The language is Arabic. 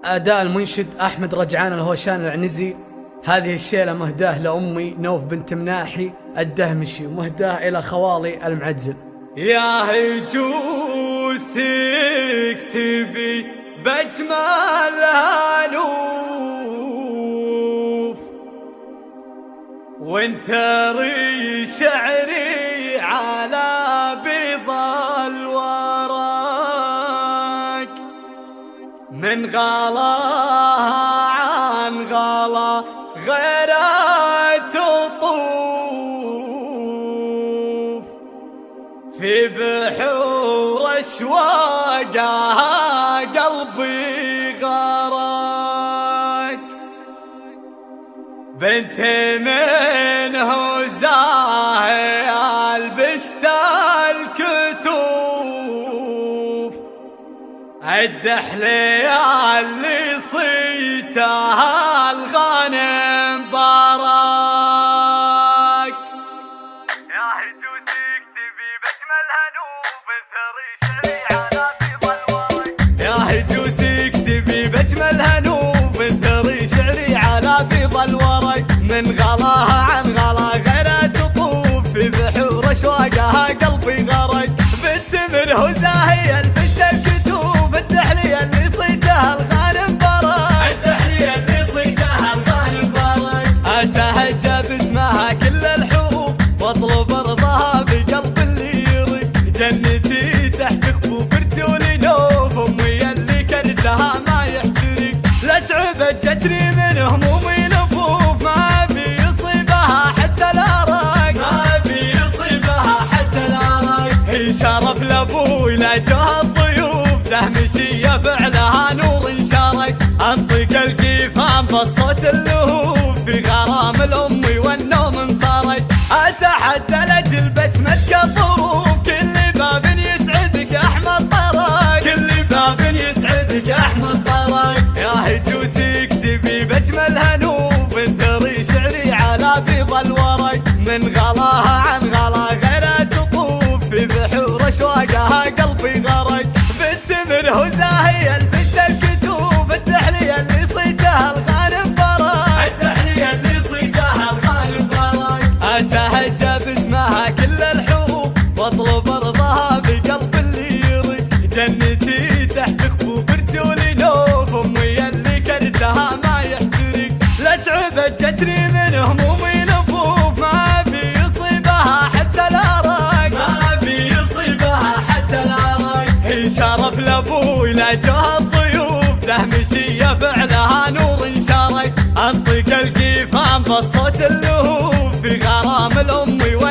أداء المنشد أحمد رجعان الهوشان العنزي. هذه الشيلة مهداه لأمي نوف بنت مناحي الدهمشي، ومهداه إلى خوالي المعزل. يا هجوس اكتبي بجمال هانوف، وانثري شعري على بيض الورق، من غلا عن غلا غيرها تطوف، في بحور اشواقها قلبي غرق، بنت منه زاهي البشت الكتوف، الدحلي اللي صيتها الغنم بارك. يا هجوس اكتبي بجمل هنوف، انثري شعري على بيض الورق. يا هجوس اكتبي بجمل هنوف، انثري شعري على بيض الورق، من غلاها عن غلا غيرها تطوف، في بحور اشواقها قلبي غرق، بنت منه زاهي البشت الكتوف، الدحلي اللي صيتها الغانم برك، الدحلي اللي صيتها الغانم برك، اتهجى باسمها كل الحروف، واطلب رضاها بقلب اللي يرق، جنتي تحت خفوف رجولي نوف، امي اللي كرتها ما يحترق، لا تعبت جتني من همومي لفوف، ما ابي يصيبها حتى الارق، ما ابي يصيبها حتى الارق، هي شرف لابوي لا جوها الضيوف، دهمشية فعلها نور شارك، انطق القيفان بالصوت اللهوف، في غرام الام والنوم انصارك، اتحدى لاجل بسمتك الظروف، كل باب يسعدك احمد طرق، كل باب يسعدك احمد طرق. يا هجوس اكتبي بجمل هنوف، انثري شعري على بيض الورق، من غلاها عن غلا غيرها تطوف، في بحور اشواقها قلبي غرق، بنت منه زاهي البشت الكتوف، الدحلي اللي صيتها الغانم برك، الدحلي اللي صيتها الغانم برك، اتهجى باسمها كل الحروف، واطلب رضاها بقلب اللي يرق، جنتي تحت خفوف رجولي نوف، امي اللي كرتها ما يحترق، لا تعبت جتني من همومي لفوف، ما ابي يصيبها حتى الارق، ما ابي يصيبها حتى الارق، هي شرف لابوي لا جوها الضيوف، دهمشية فعلها نور شارك، انطق القيفان بالصوت اللهوف، في غرام الام